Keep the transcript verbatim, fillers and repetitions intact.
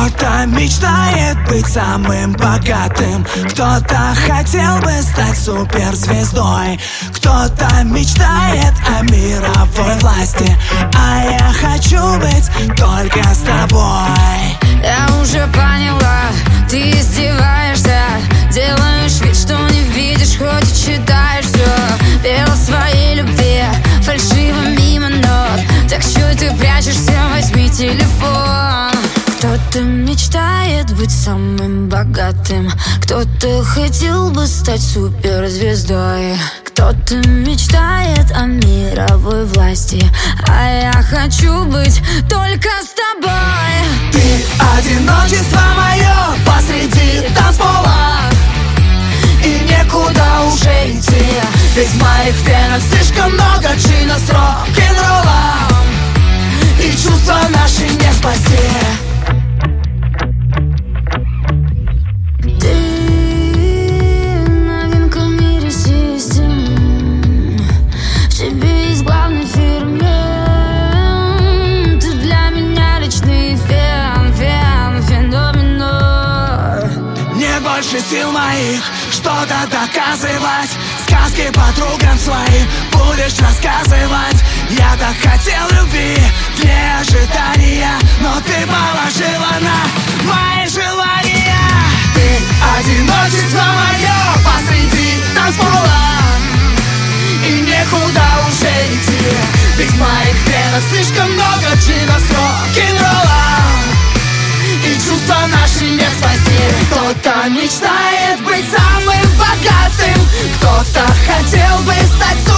Кто-то мечтает быть самым богатым, кто-то хотел бы стать суперзвездой, кто-то мечтает о мировой власти, а я хочу быть только с тобой. Я уже поняла, ты издеваешься, делаешь вид, что не видишь, хоть и читаешь все. Пела своей любви, фальшиво мимо нот. Так чё ты прячешься, возьми телефон. Кто-то мечтает быть самым богатым, кто-то хотел бы стать суперзвездой, кто-то мечтает о мировой власти, а я хочу быть только с тобой. Ты одиночество мое посреди танцпола, и некуда уже идти, ведь в моих венах слишком много джина с рок-н-роллом, и чувства наши не спасти. Больше сил моих что-то доказывать, сказки подругам своим будешь рассказывать. Я так хотел любви, вне ожидания, но ты положила на мои желания. Ты одиночество мое посреди танцпола, и некуда уже идти, ведь в моих венах слишком много джина с рок-н-роллом, и чувства наши не спасти. Кто-то мечтает быть самым богатым, кто-то хотел бы стать